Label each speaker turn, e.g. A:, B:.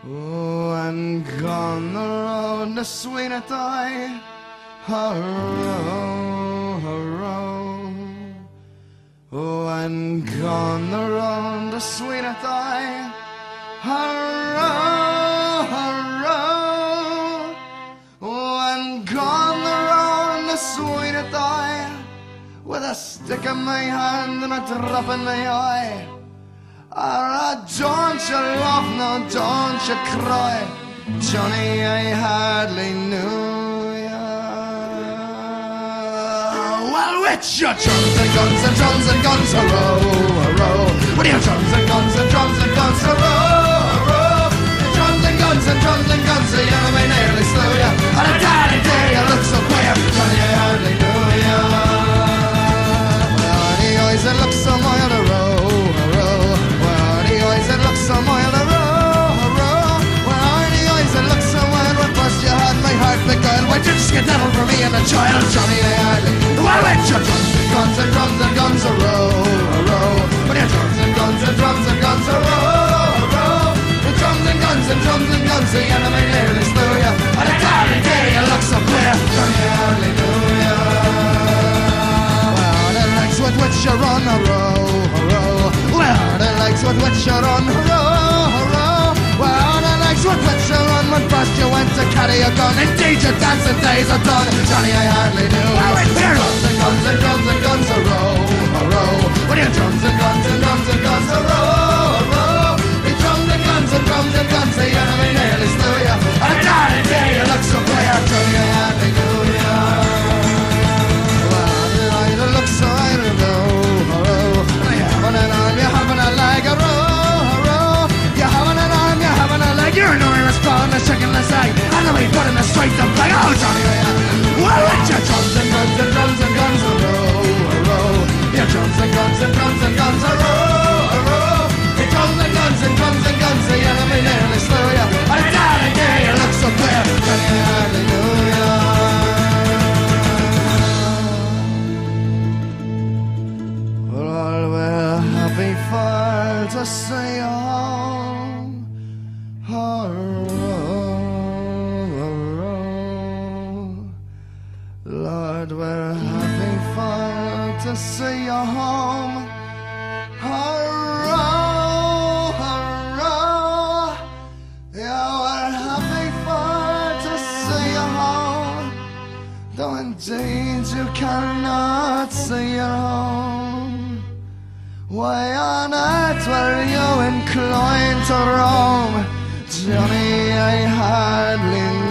A: Oh, and gone the road to sweet at I, hurrow, hurrow. Oh, and gone the road to sweet at I, hurrow, hurrow. Oh, and gone the road to sweet at I, with a stick in my hand and a drop in my eye. Don't you laugh, no, don't you cry, Johnny, I hardly knew ya. Well, with your drums and guns and drums and guns, a-row, a-row. With your drums and guns and drums and guns, a-row, a-row. Drums and guns and drums and guns, the enemy nearly slew ya. On a daddy day you look so queer, Johnny, I hardly knew ya. Well, the eyes that look so mild, a-row, it looks so mild, a-row. Where are the eyes that look so wild? When first you had my heart beguiled, why did you skedaddle for me and a child? Johnny, I hardly. Well, with your drums and guns and drums and guns, a-row, a-row. With your drums and guns and drums and guns, a-row, a-row. With drums and guns and drums and guns, the enemy nearly slew ya. On a darling day you look so clear, Johnny, I hardly knew ya. Well, the legs with which you run, a-row, a-row. Well, the legs with which you run, hurrah, hurrah. Well, the legs with which you run when first you went to carry a gun. Indeed, your dancing days are done, Johnny, I hardly knew. Well, with your drums and guns and drums and guns, a-row, a-row. With your drums and guns and drums and guns, a-row, a-row. With drums and guns and drums and guns, the enemy nearly slew ya. On a darling day you look so clear, Johnny, I hardly knew ya. Well, the eye that looks so I don't know. Having an arm, you're having a leg, a-row, you're having an arm, you're having a leg. You're no respond, a chickenless egg, and the way put in the streets of bag. Oh, Johnny, well, with your drums and guns and drums and guns, a-row, a-row. Your drums and guns and drums and guns, a-row, a-row. Your drums and guns and drums and guns, the enemy nearly slew ya. On a darling day you look so clear, Johnny, I hardly knew ya. To say home, Lord, we're having fun to see you home. Yeah, we're having fun to see you home. Though indeed you cannot see your home. Why on earth were you inclined to roam, Johnny, I hardly